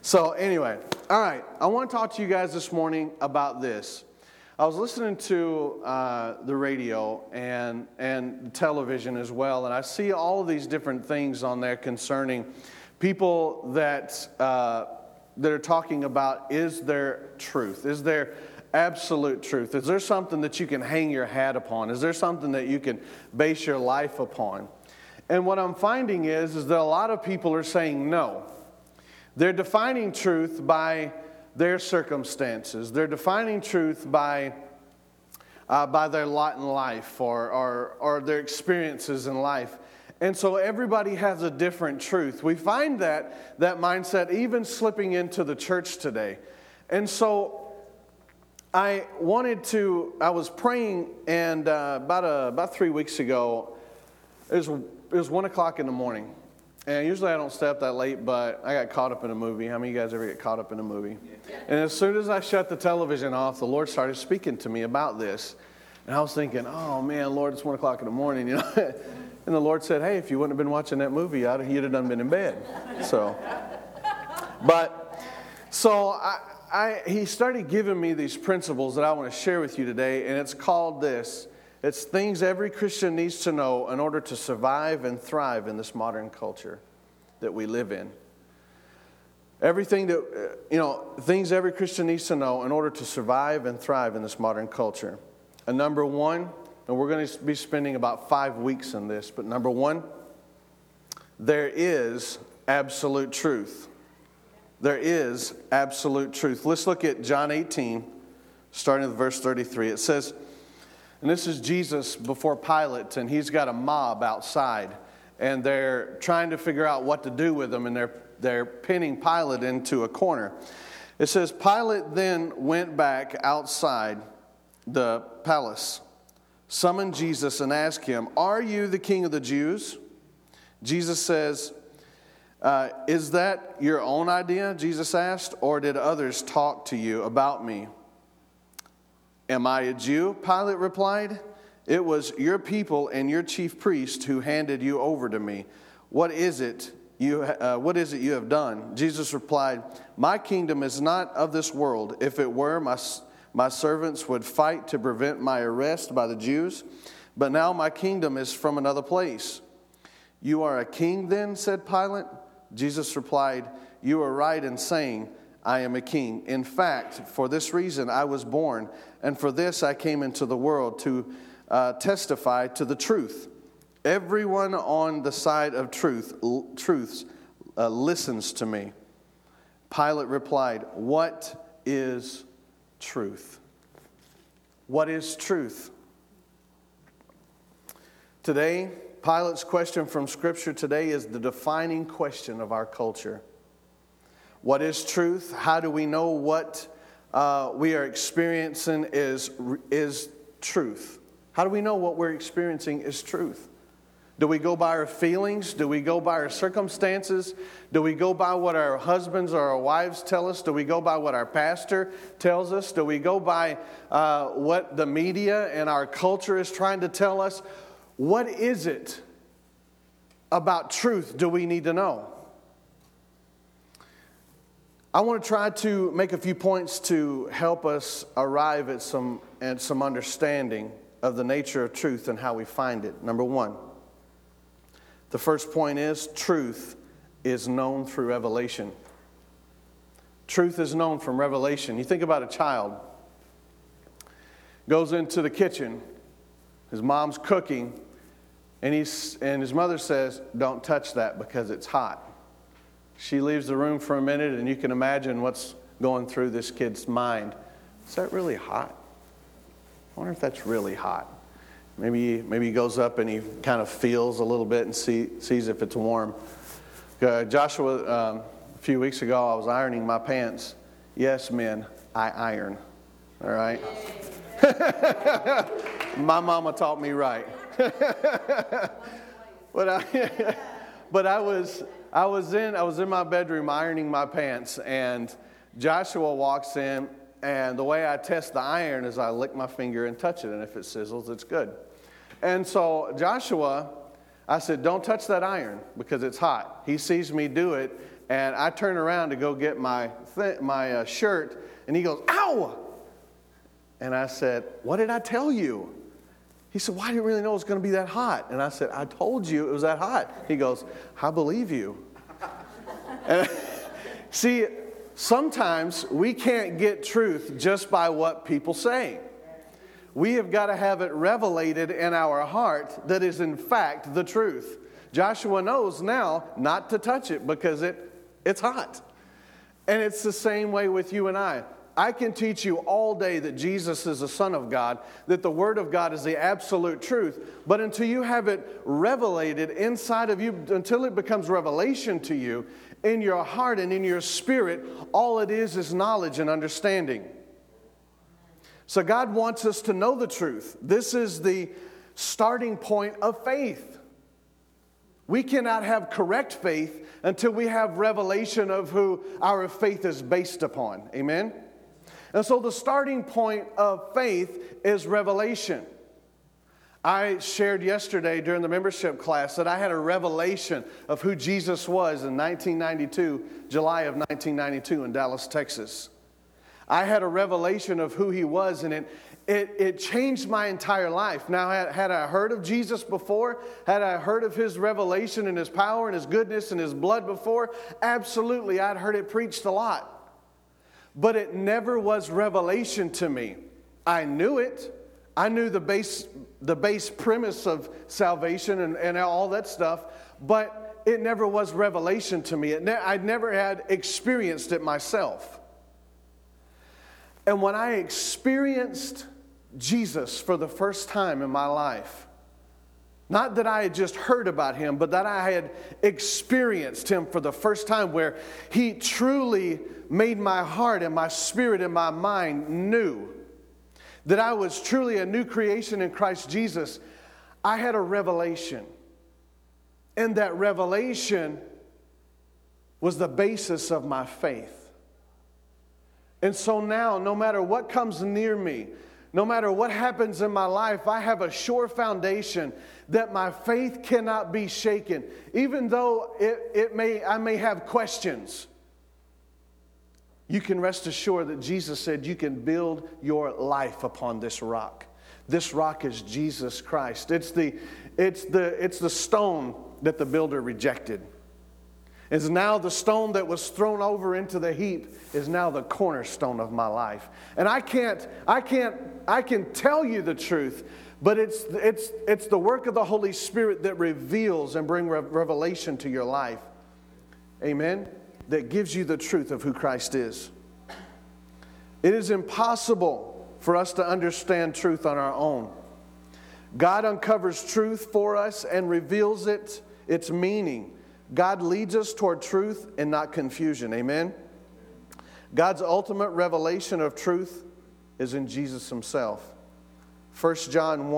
So anyway, all right, I want to talk to you guys this morning about this. I was listening to the radio and television as well, and I see all of these different things on there concerning people that are talking about, is there truth? Is there absolute truth? Is there something that you can hang your hat upon? Is there something that you can base your life upon? And what I'm finding is that a lot of people are saying no. They're defining truth by their circumstances. They're defining truth by their lot in life or their experiences in life. And so everybody has a different truth. We find that mindset even slipping into the church today. And so I was praying, and about 3 weeks ago, it was 1 o'clock in the morning. And usually I don't stay up that late, but I got caught up in a movie. How many of you guys ever get caught up in a movie? And as soon as I shut the television off, the Lord started speaking to me about this. And I was thinking, oh man, Lord, it's 1 o'clock in the morning, And the Lord said, hey, if you wouldn't have been watching that movie, you'd have done been in bed. He started giving me these principles that I want to share with you today, and it's called this. It's things every Christian needs to know in order to survive and thrive in this modern culture that we live in. Things every Christian needs to know in order to survive and thrive in this modern culture. And number one, and we're going to be spending about 5 weeks on this, but number one, there is absolute truth. There is absolute truth. Let's look at John 18, starting with verse 33. It says, and this is Jesus before Pilate, and he's got a mob outside, and they're trying to figure out what to do with him, and they're pinning Pilate into a corner. It says, Pilate then went back outside the palace, summoned Jesus, and asked him, are you the king of the Jews? Jesus says, is that your own idea? Jesus asked, or did others talk to you about me? Am I a Jew? Pilate replied. It was your people and your chief priest who handed you over to me. What is it you have done? Jesus replied, my kingdom is not of this world. If it were, my servants would fight to prevent my arrest by the Jews. But now my kingdom is from another place. You are a king then, said Pilate. Jesus replied, you are right in saying, I am a king. In fact, for this reason I was born, and for this I came into the world, to testify to the truth. Everyone on the side of truth listens to me. Pilate replied, what is truth? What is truth? Today, Pilate's question from Scripture today is the defining question of our culture. What is truth? How do we know what we are experiencing is truth? How do we know what we're experiencing is truth? Do we go by our feelings? Do we go by our circumstances? Do we go by what our husbands or our wives tell us? Do we go by what our pastor tells us? Do we go by what the media and our culture is trying to tell us? What is it about truth do we need to know? I want to try to make a few points to help us arrive at some understanding of the nature of truth and how we find it. Number one, the first point is truth is known through revelation. Truth is known from revelation. You think about a child goes into the kitchen, his mom's cooking, and his mother says, don't touch that because it's hot. She leaves the room for a minute, and you can imagine what's going through this kid's mind. Is that really hot? I wonder if that's really hot. Maybe he goes up and he kind of feels a little bit and sees if it's warm. Joshua, a few weeks ago, I was ironing my pants. Yes, men, I iron. All right? My mama taught me right. But I was in my bedroom ironing my pants, and Joshua walks in, and the way I test the iron is I lick my finger and touch it, and if it sizzles, it's good. And so Joshua, I said, don't touch that iron because it's hot. He sees me do it, And I turned around to go get my shirt, and he goes, "Ow!" And I said, "What did I tell you?" He said, "Well, I didn't really know it was going to be that hot." And I said, "I told you it was that hot." He goes, "I believe you." And, see, sometimes we can't get truth just by what people say. We have got to have it revelated in our heart that is in fact the truth. Joshua knows now not to touch it because it's hot. And it's the same way with you and I. I can teach you all day that Jesus is the Son of God, that the Word of God is the absolute truth. But until you have it revelated inside of you, until it becomes revelation to you, in your heart and in your spirit, all it is knowledge and understanding. So God wants us to know the truth. This is the starting point of faith. We cannot have correct faith until we have revelation of who our faith is based upon. Amen? And so the starting point of faith is revelation. I shared yesterday during the membership class that I had a revelation of who Jesus was in 1992, July of 1992 in Dallas, Texas. I had a revelation of who he was, and it changed my entire life. Now, had I heard of Jesus before? Had I heard of his revelation and his power and his goodness and his blood before? Absolutely, I'd heard it preached a lot. But it never was revelation to me. I knew it. I knew the base premise of salvation and all that stuff, but it never was revelation to me. I never had experienced it myself. And when I experienced Jesus for the first time in my life, not that I had just heard about him, but that I had experienced him for the first time, where he truly made my heart and my spirit and my mind new, that I was truly a new creation in Christ Jesus, I had a revelation. And that revelation was the basis of my faith. And so now, no matter what comes near me, no matter what happens in my life, I have a sure foundation that my faith cannot be shaken. Even though I may have questions, you can rest assured that Jesus said you can build your life upon this rock. This rock is Jesus Christ. It's the stone that the builder rejected. Is now the stone that was thrown over into the heap is now the cornerstone of my life. And I can tell you the truth, but it's the work of the Holy Spirit that reveals and brings revelation to your life. Amen? That gives you the truth of who Christ is. It is impossible for us to understand truth on our own. God uncovers truth for us and reveals its meaning. God leads us toward truth and not confusion. Amen? God's ultimate revelation of truth is in Jesus himself. 1 John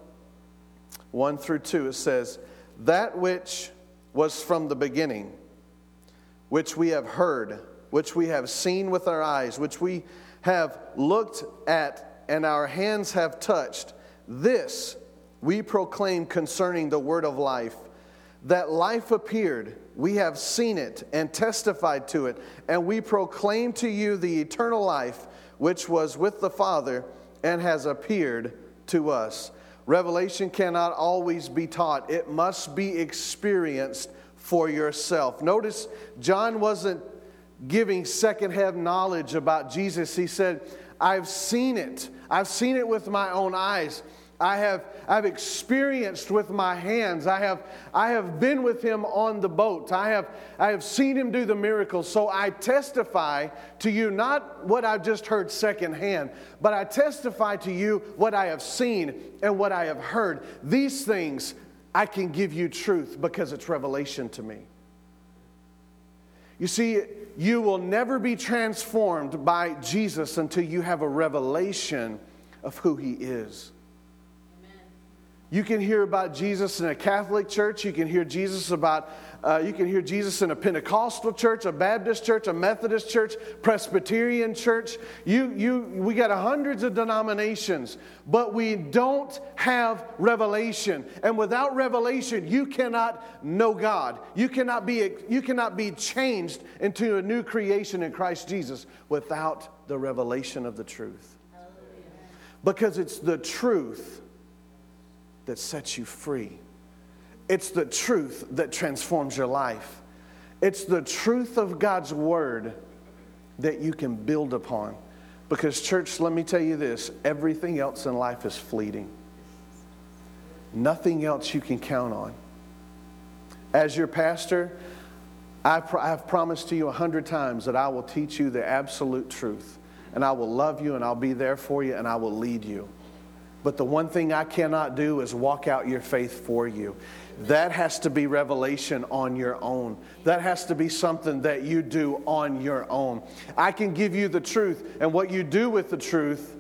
1 through 2, it says, "That which was from the beginning, which we have heard, which we have seen with our eyes, which we have looked at and our hands have touched, this we proclaim concerning the word of life. That life appeared, we have seen it and testified to it, and we proclaim to you the eternal life which was with the Father and has appeared to us." Revelation cannot always be taught. It must be experienced for yourself. Notice, John wasn't giving secondhand knowledge about Jesus. He said, I've seen it. I've seen it with my own eyes. I've experienced with my hands. I have been with him on the boat. I have seen him do the miracles. So I testify to you not what I've just heard secondhand, but I testify to you what I have seen and what I have heard. These things I can give you truth because it's revelation to me. You see, you will never be transformed by Jesus until you have a revelation of who he is. You can hear about Jesus in a Catholic church. You can hear Jesus you can hear Jesus in a Pentecostal church, a Baptist church, a Methodist church, Presbyterian church. We got hundreds of denominations, but we don't have revelation. And without revelation, you cannot know God. You cannot be changed into a new creation in Christ Jesus without the revelation of the truth. Because it's the truth that sets you free. It's the truth that transforms your life. It's the truth of God's word that you can build upon. Because, church, let me tell you this, everything else in life is fleeting. Nothing else you can count on. As your pastor, I've promised to you 100 times that I will teach you the absolute truth. And I will love you and I'll be there for you and I will lead you. But the one thing I cannot do is walk out your faith for you. That has to be revelation on your own. That has to be something that you do on your own. I can give you the truth, and what you do with the truth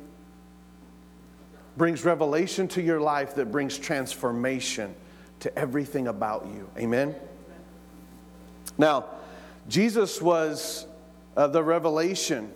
brings revelation to your life that brings transformation to everything about you. Amen? Now, Jesus was the revelation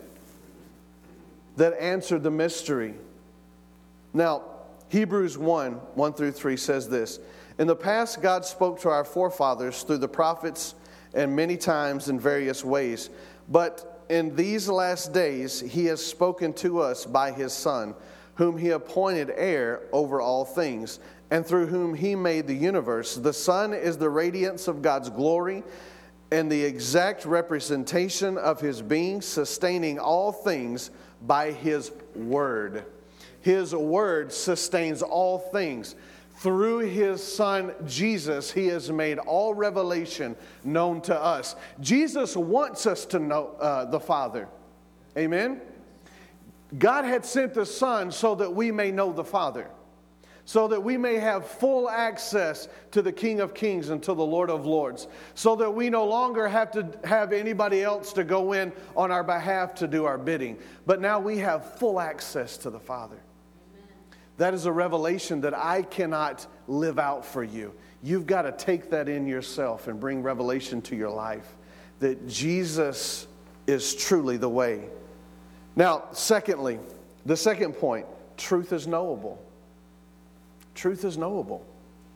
that answered the mystery. Now, Hebrews 1 through 3 says this. In the past, God spoke to our forefathers through the prophets and many times in various ways. But in these last days, He has spoken to us by His Son, whom He appointed heir over all things, and through whom He made the universe. The Son is the radiance of God's glory and the exact representation of His being, sustaining all things by His word. His word sustains all things. Through His Son, Jesus, He has made all revelation known to us. Jesus wants us to know the Father. Amen? God had sent the Son so that we may know the Father. So that we may have full access to the King of Kings and to the Lord of Lords. So that we no longer have to have anybody else to go in on our behalf to do our bidding. But now we have full access to the Father. That is a revelation that I cannot live out for you. You've got to take that in yourself and bring revelation to your life. That Jesus is truly the way. Now, secondly, the second point, truth is knowable. Truth is knowable.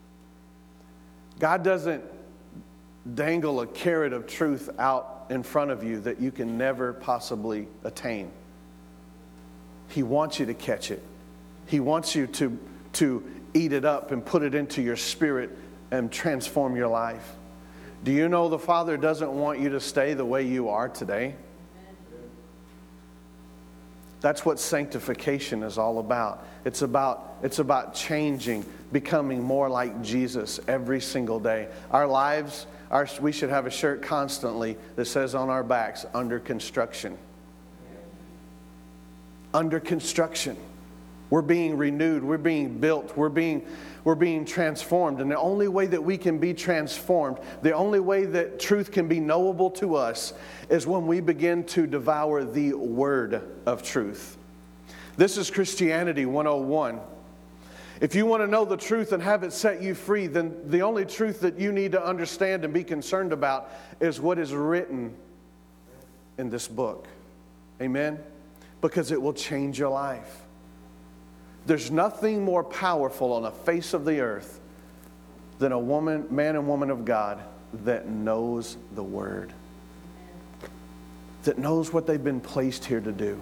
God doesn't dangle a carrot of truth out in front of you that you can never possibly attain. He wants you to catch it. He wants you to eat it up and put it into your spirit and transform your life. Do you know the Father doesn't want you to stay the way you are today? That's what sanctification is all about. It's about changing, becoming more like Jesus every single day. Our lives, we should have a shirt constantly that says on our backs, under construction. Under construction. We're being renewed. We're being built. We're being transformed. And the only way that we can be transformed, the only way that truth can be knowable to us is when we begin to devour the word of truth. This is Christianity 101. If you want to know the truth and have it set you free, then the only truth that you need to understand and be concerned about is what is written in this book. Amen? Because it will change your life. There's nothing more powerful on the face of the earth than a man and woman of God that knows the Word. That knows what they've been placed here to do.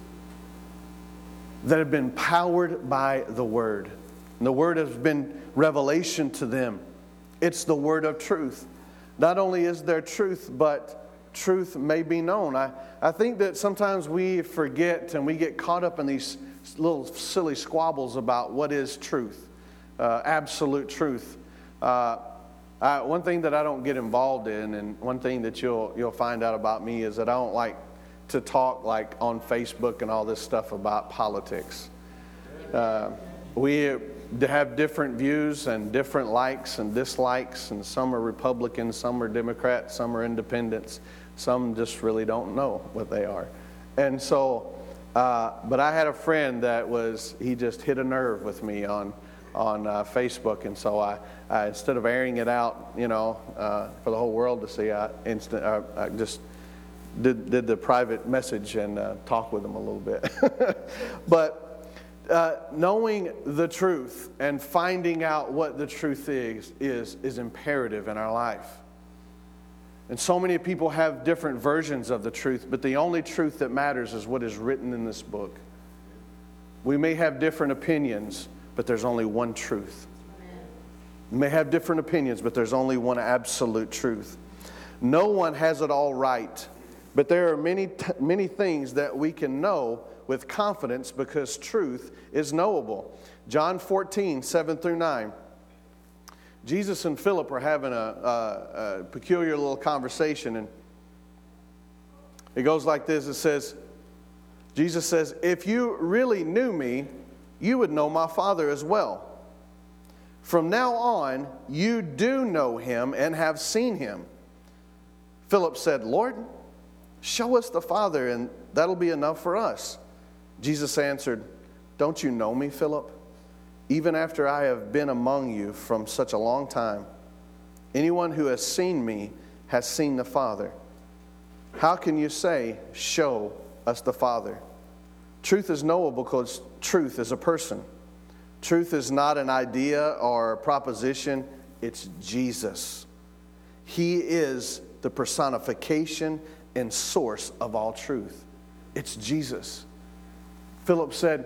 That have been powered by the Word. And the Word has been revelation to them. It's the Word of truth. Not only is there truth, but truth may be known. I think that sometimes we forget and we get caught up in these little silly squabbles about what is truth, absolute truth. One thing that I don't get involved in, and one thing that you'll find out about me is that I don't like to talk like on Facebook and all this stuff about politics. We have different views and different likes and dislikes, and some are Republicans, some are Democrats, some are independents, some just really don't know what they are. And so but I had a friend he just hit a nerve with me on on Facebook, and so I instead of airing it out, for the whole world to see, I just did the private message and talk with them a little bit. But knowing the truth and finding out what the truth is imperative in our life. And so many people have different versions of the truth, but the only truth that matters is what is written in this book. We may have different opinions, but there's only one truth. We may have different opinions, but there's only one absolute truth. No one has it all right, but there are many things that we can know with confidence because truth is knowable. John 14, 7 through 9. Jesus and Philip are having a peculiar little conversation, and it goes like this. It says, Jesus says, "If you really knew me, you would know my Father as well. From now on, you do know him and have seen him." Philip said, "Lord, show us the Father, and that'll be enough for us." Jesus answered, "Don't you know me, Philip? Even after I have been among you from such a long time, anyone who has seen me has seen the Father. How can you say, 'Show us the Father'? Truth is knowable because truth is a person. Truth is not an idea or a proposition. It's Jesus. He is the personification and source of all truth. It's Jesus." Philip said,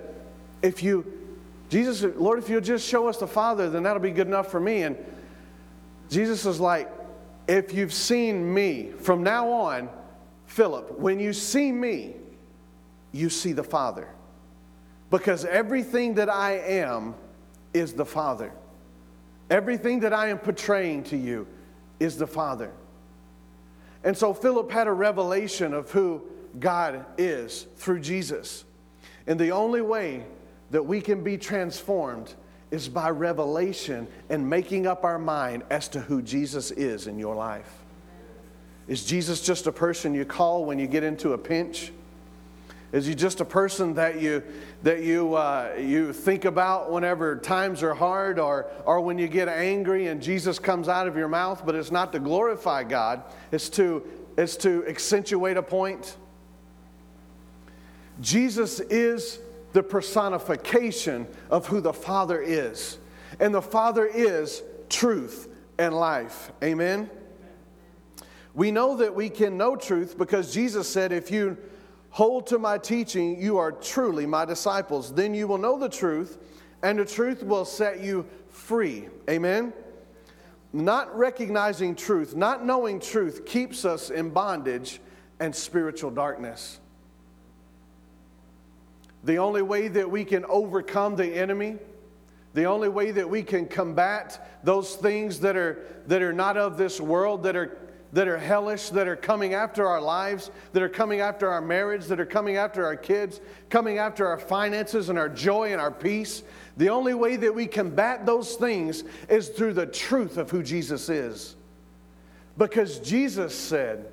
"Lord, if you'll just show us the Father, then that'll be good enough for me." And Jesus is like, "If you've seen me, from now on, Philip, when you see me, you see the Father. Because everything that I am is the Father. Everything that I am portraying to you is the Father." And so Philip had a revelation of who God is through Jesus. And the only way that we can be transformed is by revelation and making up our mind as to who Jesus is in your life. Is Jesus just a person you call when you get into a pinch? Is he just a person that you think about whenever times are hard, or when you get angry and Jesus comes out of your mouth? But it's not to glorify God. It's to accentuate a point. Jesus is the personification of who the Father is. And the Father is truth and life. Amen? We know that we can know truth because Jesus said, "If you hold to my teaching, you are truly my disciples. Then you will know the truth, and the truth will set you free." Amen? Not recognizing truth, not knowing truth, keeps us in bondage and spiritual darkness. The only way that we can overcome the enemy, the only way that we can combat those things that are not of this world, that are hellish, that are coming after our lives, that are coming after our marriage, that are coming after our kids, coming after our finances and our joy and our peace. The only way that we combat those things is through the truth of who Jesus is. Because Jesus said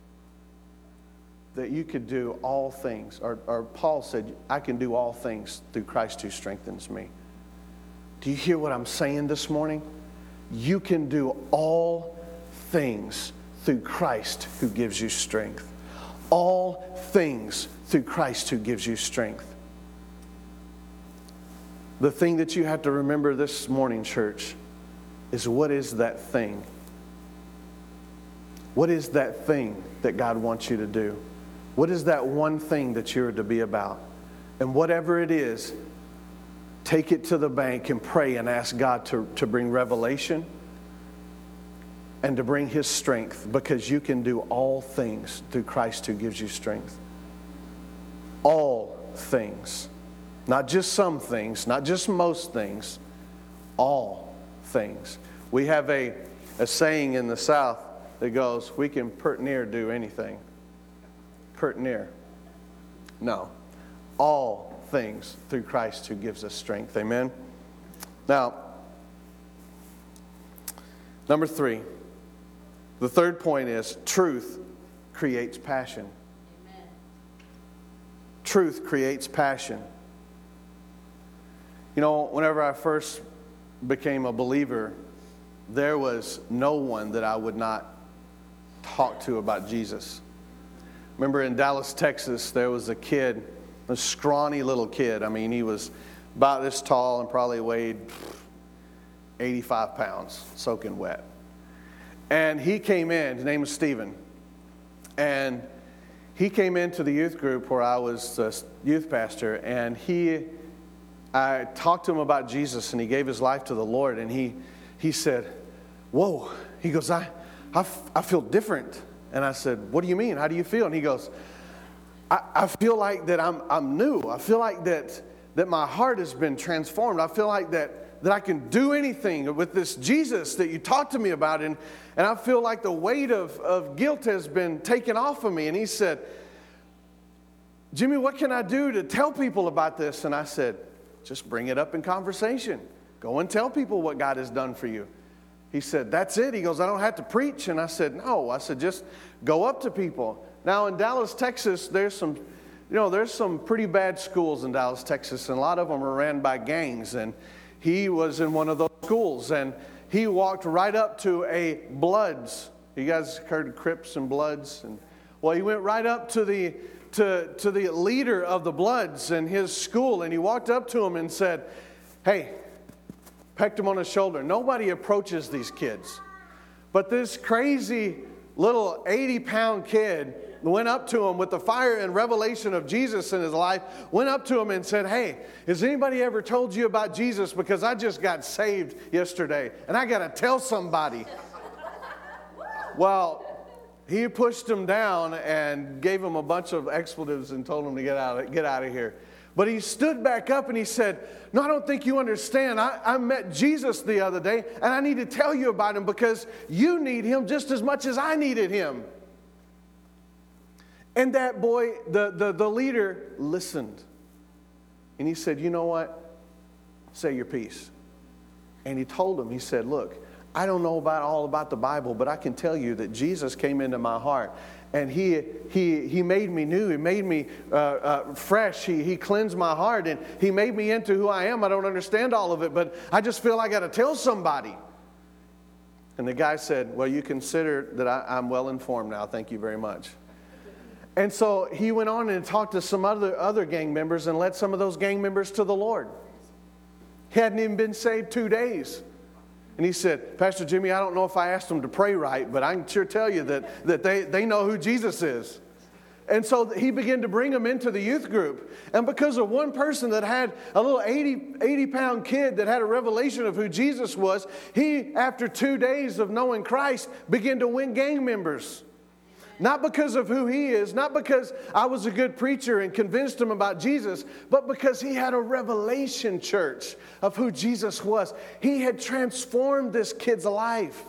that you could do all things, or Paul said, "I can do all things through Christ who strengthens me." Do you hear what I'm saying this morning? You can do all things through Christ who gives you strength. All things through Christ who gives you strength. The thing that you have to remember this morning, church, is what is that thing? What is that thing that God wants you to do? What is that one thing that you're to be about? And whatever it is, take it to the bank and pray and ask God to bring revelation and to bring His strength, because you can do all things through Christ who gives you strength. All things. Not just some things, not just most things, all things. We have a saying in the South that goes, "We can pert near do anything." Pert near. No. All things through Christ who gives us strength. Amen? Now, number 3. The third point is truth creates passion. Amen. Truth creates passion. You know, whenever I first became a believer, there was no one that I would not talk to about Jesus. Remember in Dallas, Texas, there was a kid, a scrawny little kid. I mean, he was about this tall and probably weighed 85 pounds, soaking wet. And he came in, his name was Stephen, and he came into the youth group where I was the youth pastor, and I talked to him about Jesus, and he gave his life to the Lord, and he said, whoa, he goes, I feel different. And I said, what do you mean? How do you feel? And he goes, I feel like that I'm new. I feel like that my heart has been transformed. I feel like that I can do anything with this Jesus that you talked to me about. And I feel like the weight of guilt has been taken off of me. And he said, Jimmy, what can I do to tell people about this? And I said, just bring it up in conversation. Go and tell people what God has done for you. He said, that's it. He goes, I don't have to preach. And I said, no. I said, just go up to people. Now in Dallas, Texas, there's some pretty bad schools in Dallas, Texas, and a lot of them are ran by gangs. And he was in one of those schools, and he walked right up to a Bloods. You guys heard of Crips and Bloods? Well, he went right up to the leader of the Bloods in his school, and he walked up to him and said, hey, pecked him on his shoulder. Nobody approaches these kids. But this crazy little 80-pound kid went up to him with the fire and revelation of Jesus in his life, went up to him and said, hey, has anybody ever told you about Jesus? Because I just got saved yesterday, and I got to tell somebody. Well, he pushed him down and gave him a bunch of expletives and told him to get out of here. But he stood back up and he said, no, I don't think you understand. I met Jesus the other day, and I need to tell you about him because you need him just as much as I needed him. And that boy, the leader, listened. And he said, you know what? Say your piece. And he told him, he said, look, I don't know all about the Bible, but I can tell you that Jesus came into my heart. And he made me new. He made me fresh. He cleansed my heart. And he made me into who I am. I don't understand all of it, but I just feel I got to tell somebody. And the guy said, well, you consider that I'm well informed now. Thank you very much. And so he went on and talked to some other gang members and led some of those gang members to the Lord. He hadn't even been saved 2 days. And he said, Pastor Jimmy, I don't know if I asked them to pray right, but I can sure tell you that they know who Jesus is. And so he began to bring them into the youth group. And because of one person that had a little 80-pound kid that had a revelation of who Jesus was, he, after 2 days of knowing Christ, began to win gang members. Not because of who he is, not because I was a good preacher and convinced him about Jesus, but because he had a revelation, church, of who Jesus was. He had transformed this kid's life.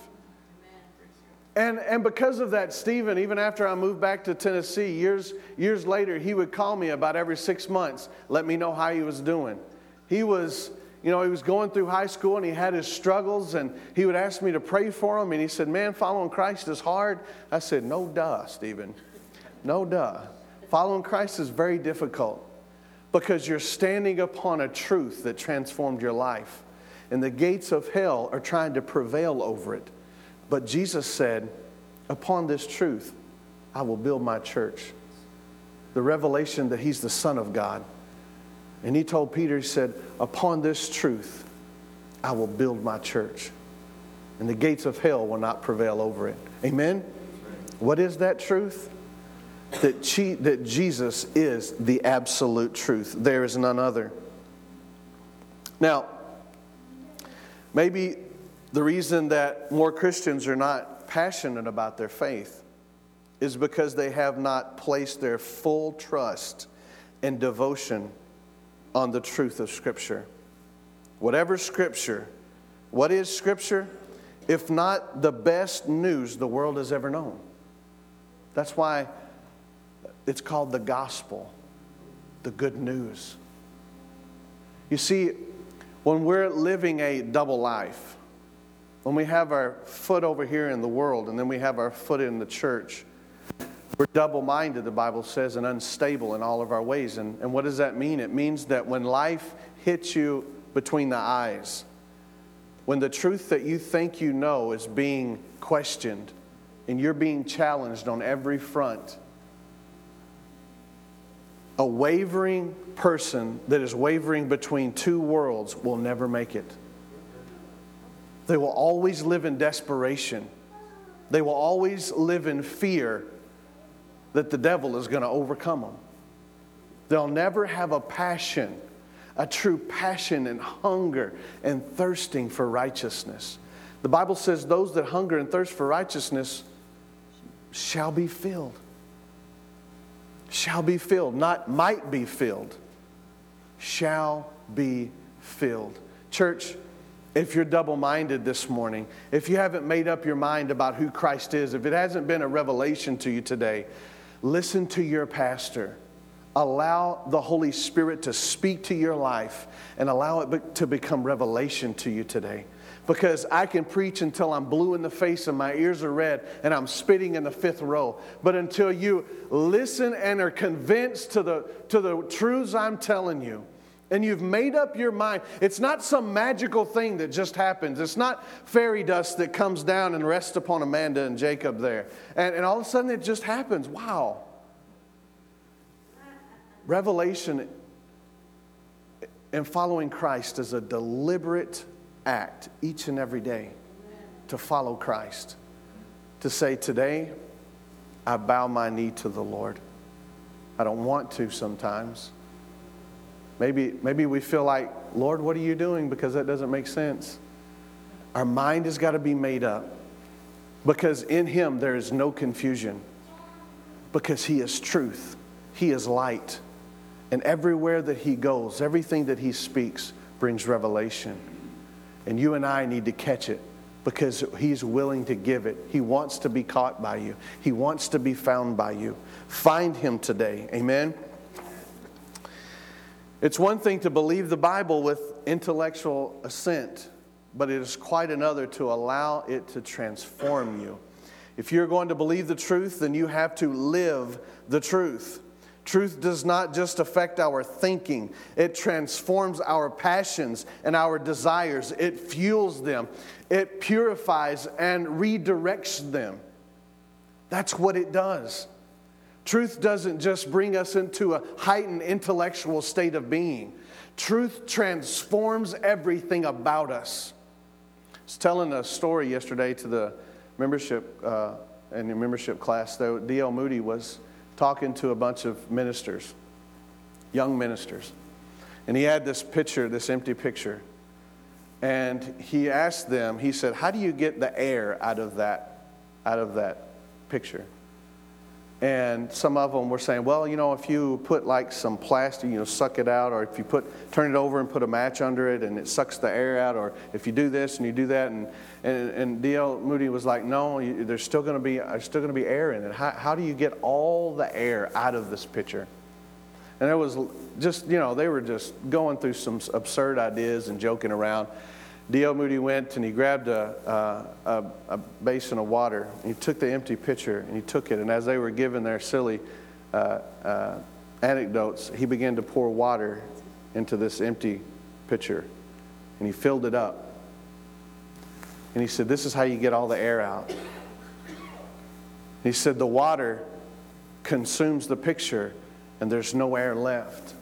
And because of that, Stephen, even after I moved back to Tennessee, years later, he would call me about every 6 months, let me know how he was doing. He was going through high school and he had his struggles, and he would ask me to pray for him. And he said, man, following Christ is hard. I said, no duh, Stephen. No duh. Following Christ is very difficult because you're standing upon a truth that transformed your life. And the gates of hell are trying to prevail over it. But Jesus said, upon this truth, I will build my church. The revelation that he's the Son of God. And he told Peter, he said, upon this truth, I will build my church. And the gates of hell will not prevail over it. Amen? What is that truth? That Jesus is the absolute truth. There is none other. Now, maybe the reason that more Christians are not passionate about their faith is because they have not placed their full trust and devotion on the truth of Scripture. Whatever Scripture, what is Scripture? If not the best news the world has ever known. That's why it's called the gospel, the good news. You see, when we're living a double life, when we have our foot over here in the world and then we have our foot in the church, we're double-minded, the Bible says, and unstable in all of our ways. And what does that mean? It means that when life hits you between the eyes, when the truth that you think you know is being questioned and you're being challenged on every front, a wavering person that is wavering between two worlds will never make it. They will always live in desperation. They will always live in fear that the devil is going to overcome them. They'll never have a passion, a true passion and hunger and thirsting for righteousness. The Bible says those that hunger and thirst for righteousness shall be filled. Shall be filled, not might be filled. Shall be filled. Church, if you're double-minded this morning, if you haven't made up your mind about who Christ is, if it hasn't been a revelation to you today, listen to your pastor. Allow the Holy Spirit to speak to your life and allow it to become revelation to you today. Because I can preach until I'm blue in the face and my ears are red and I'm spitting in the fifth row. But until you listen and are convinced to the truths I'm telling you, and you've made up your mind, it's not some magical thing that just happens. It's not fairy dust that comes down and rests upon Amanda and Jacob there. And all of a sudden it just happens. Wow. Revelation and following Christ is a deliberate act each and every day to follow Christ. To say, today, I bow my knee to the Lord. I don't want to sometimes. Maybe we feel like, Lord, what are you doing? Because that doesn't make sense. Our mind has got to be made up. Because in Him there is no confusion. Because He is truth. He is light. And everywhere that He goes, everything that He speaks brings revelation. And you and I need to catch it because He's willing to give it. He wants to be caught by you. He wants to be found by you. Find Him today. Amen. It's one thing to believe the Bible with intellectual assent, but it is quite another to allow it to transform you. If you're going to believe the truth, then you have to live the truth. Truth does not just affect our thinking. It transforms our passions and our desires. It fuels them. It purifies and redirects them. That's what it does. Truth doesn't just bring us into a heightened intellectual state of being. Truth transforms everything about us. I was telling a story yesterday to the membership in the membership class. D.L. Moody was talking to a bunch of ministers, young ministers. And he had this picture, this empty picture. And he asked them, he said, how do you get the air out of that picture? And some of them were saying, well, if you put like some plastic, suck it out, or if you turn it over and put a match under it and it sucks the air out, or if you do this and you do that, and D.L. Moody was like, no, there's still going to be air in it. How do you get all the air out of this picture? And it was just, they were just going through some absurd ideas and joking around. D.L. Moody went and he grabbed a basin of water. He took the empty pitcher and he took it. And as they were giving their silly anecdotes, he began to pour water into this empty pitcher. And he filled it up. And he said, this is how you get all the air out. He said, the water consumes the picture and there's no air left.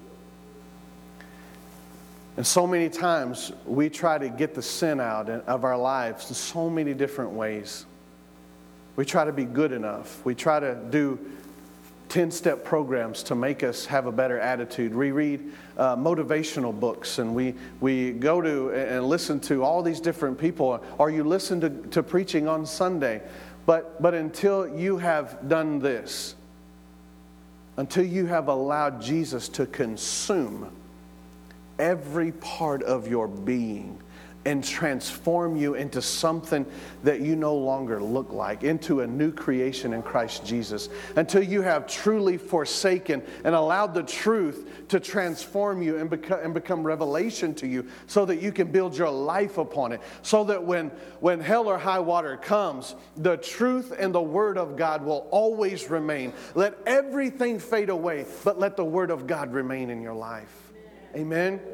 And so many times we try to get the sin out of our lives in so many different ways. We try to be good enough. We try to do 10-step programs to make us have a better attitude. We read motivational books and we go to and listen to all these different people. Or you listen to preaching on Sunday. But until you have done this, until you have allowed Jesus to consume every part of your being and transform you into something that you no longer look like, into a new creation in Christ Jesus, until you have truly forsaken and allowed the truth to transform you and become revelation to you so that you can build your life upon it, so that when hell or high water comes, the truth and the Word of God will always remain. Let everything fade away, but let the Word of God remain in your life. Amen?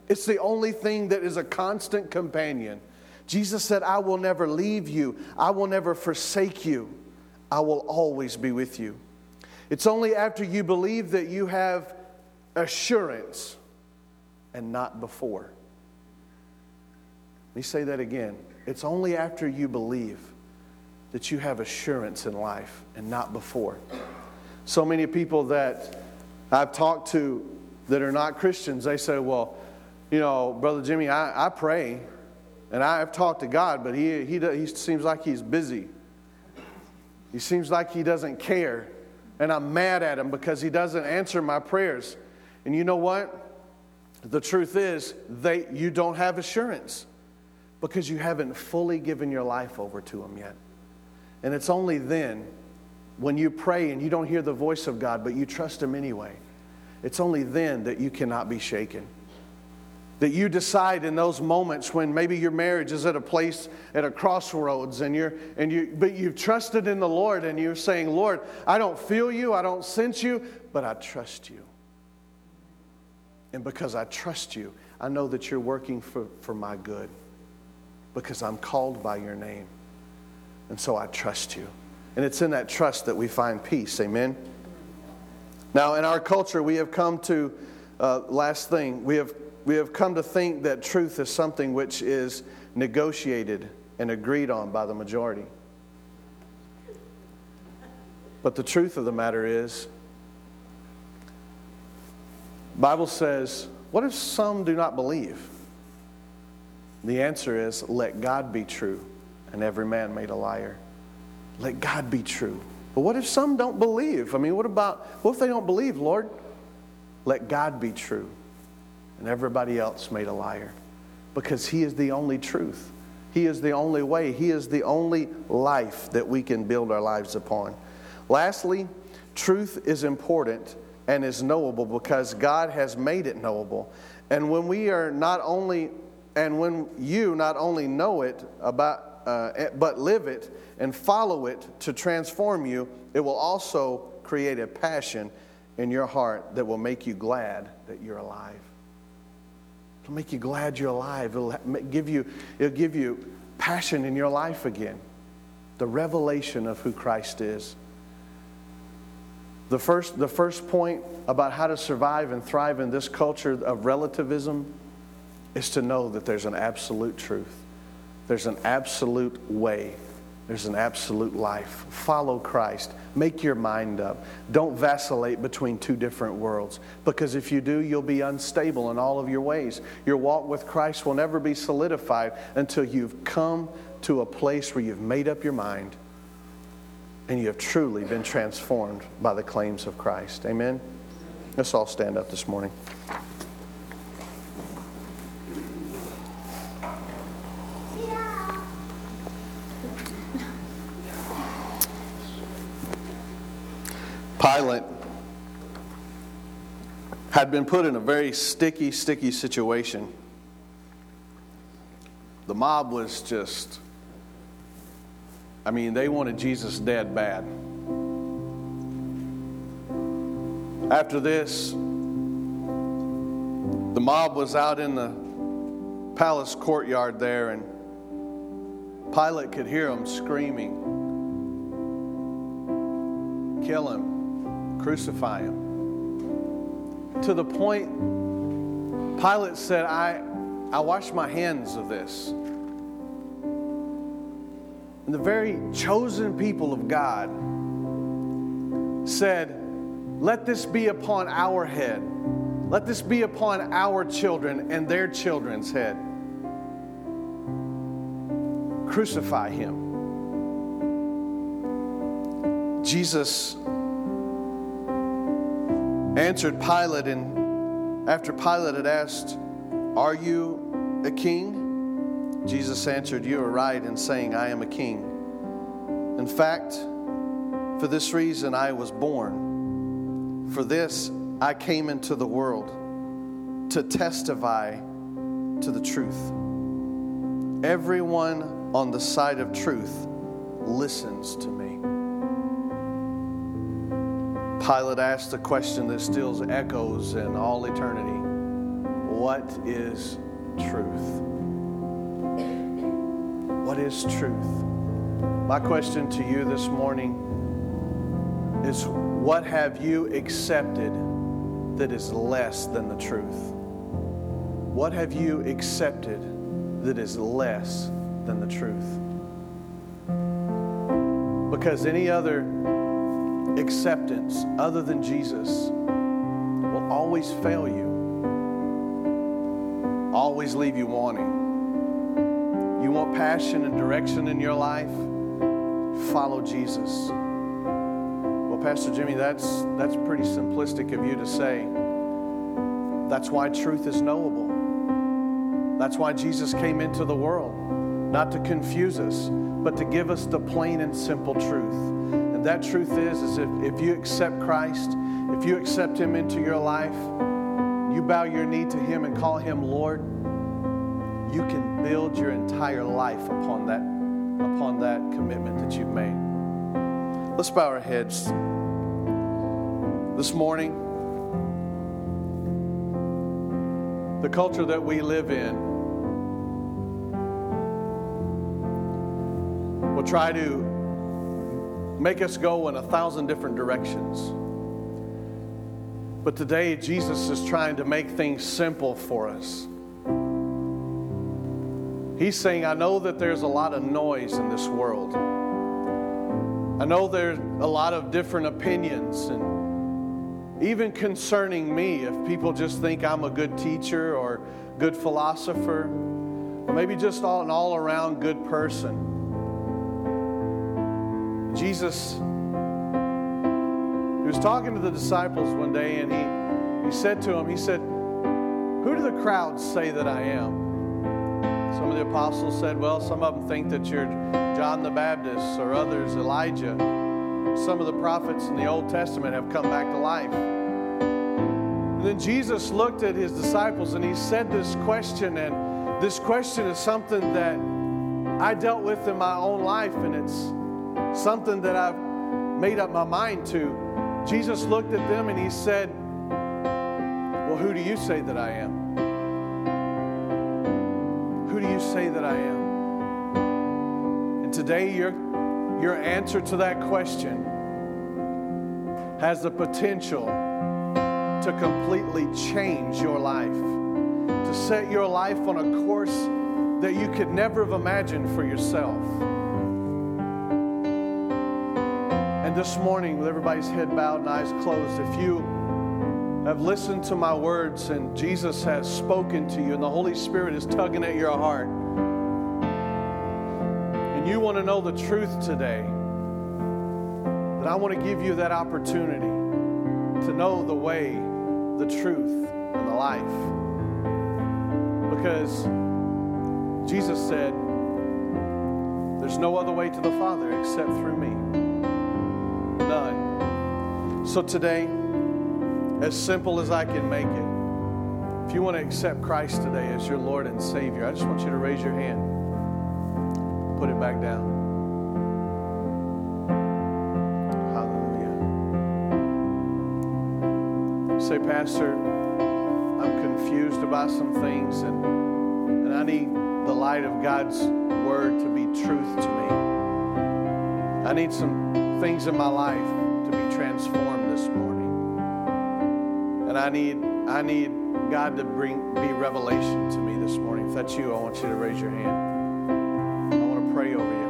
It's the only thing that is a constant companion. Jesus said, I will never leave you. I will never forsake you. I will always be with you. It's only after you believe that you have assurance and not before. Let me say that again. It's only after you believe that you have assurance in life and not before. So many people that I've talked to that are not Christians, they say, well, you know, Brother Jimmy, I pray and I've talked to God, but he seems like he's busy. He seems like he doesn't care, and I'm mad at him because he doesn't answer my prayers. And you know what? The truth is, you don't have assurance because you haven't fully given your life over to him yet. And it's only then, when you pray and you don't hear the voice of God, but you trust him anyway, it's only then that you cannot be shaken. That you decide in those moments when maybe your marriage is at a place, at a crossroads, but you've trusted in the Lord and you're saying, Lord, I don't feel you, I don't sense you, but I trust you. And because I trust you, I know that you're working for my good because I'm called by your name. And so I trust you. And it's in that trust that we find peace. Amen? Now, in our culture, we have come to, last thing, we have come to think that truth is something which is negotiated and agreed on by the majority. But the truth of the matter is, the Bible says, what if some do not believe? The answer is, let God be true and every man made a liar. Let God be true. But what if some don't believe? I mean, what if they don't believe, Lord? Let God be true and everybody else made a liar. Because he is the only truth. He is the only way. He is the only life that we can build our lives upon. Lastly, truth is important and is knowable because God has made it knowable. And when you not only know it but live it and follow it to transform you, it will also create a passion in your heart that will make you glad that you're alive. It'll make you glad you're alive. It'll give you passion in your life again. The revelation of who Christ is. The first point about how to survive and thrive in this culture of relativism is to know that there's an absolute truth. There's an absolute way. There's an absolute life. Follow Christ. Make your mind up. Don't vacillate between two different worlds. Because if you do, you'll be unstable in all of your ways. Your walk with Christ will never be solidified until you've come to a place where you've made up your mind and you have truly been transformed by the claims of Christ. Amen? Let's all stand up this morning. Pilate had been put in a very sticky situation. The mob was just, they wanted Jesus dead bad. After this, the mob was out in the palace courtyard there, and Pilate could hear them screaming, "Kill him. Crucify him." To the point, Pilate said, I wash my hands of this. And the very chosen people of God said, let this be upon our head. Let this be upon our children and their children's head. Crucify him. Jesus answered Pilate, and after Pilate had asked, "Are you a king?" Jesus answered, "You are right in saying I am a king. In fact, for this reason I was born. For this I came into the world, to testify to the truth. Everyone on the side of truth listens to me." Pilate asked the question that still echoes in all eternity. what is truth? What is truth? My question to you this morning is, what have you accepted that is less than the truth? What have you accepted that is less than the truth? Because any other acceptance other than Jesus will always fail you, always leave you wanting. You want passion and direction in your life? Follow Jesus. Well, Pastor Jimmy, that's pretty simplistic of you to say. That's why truth is knowable. That's why Jesus came into the world, not to confuse us, but to give us the plain and simple truth. And that truth is if you accept Christ, if you accept Him into your life, you bow your knee to Him and call Him Lord, you can build your entire life upon that commitment that you've made. Let's bow our heads. This morning, the culture that we live in will try to make us go in 1,000 different directions. But today, Jesus is trying to make things simple for us. He's saying, I know that there's a lot of noise in this world. I know there's a lot of different opinions, and even concerning me, if people just think I'm a good teacher or good philosopher, or maybe just an all-around good person. Jesus, he was talking to the disciples one day, and he said to them, he said, who do the crowds say that I am? Some of the apostles said, well, some of them think that you're John the Baptist, or others, Elijah. Some of the prophets in the Old Testament have come back to life. And then Jesus looked at his disciples and he said this question, and this question is something that I dealt with in my own life, and it's something that I've made up my mind to. Jesus looked at them and he said, well, who do you say that I am? Who do you say that I am? And today your answer to that question has the potential to completely change your life, to set your life on a course that you could never have imagined for yourself. And this morning, with everybody's head bowed and eyes closed, if you have listened to my words and Jesus has spoken to you and the Holy Spirit is tugging at your heart, and you want to know the truth today, then I want to give you that opportunity to know the way, the truth, and the life. Because Jesus said, there's no other way to the Father except through me. None. So today, as simple as I can make it, if you want to accept Christ today as your Lord and Savior, I just want you to raise your hand. Put it back down. Hallelujah. Say, Pastor, I'm confused about some things, and I need the light of God's Word to be truth to me. I need some things in my life to be transformed this morning. And I need God to be revelation to me this morning. If that's you, I want you to raise your hand. I want to pray over you.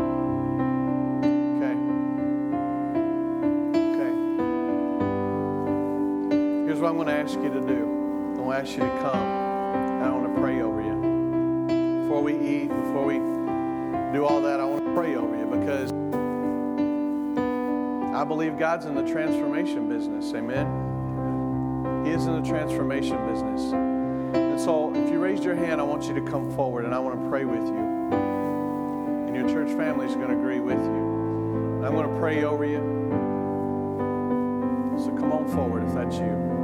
Okay. Here's what I'm going to ask you to do. I'm going to ask you to come, and I want to pray over you. Before we eat, before we do all that, I want to pray over you, because I believe God's in the transformation business. Amen. He is in the transformation business. And so if you raised your hand, I want you to come forward and I want to pray with you. And your church family is going to agree with you. And I'm going to pray over you. So come on forward if that's you.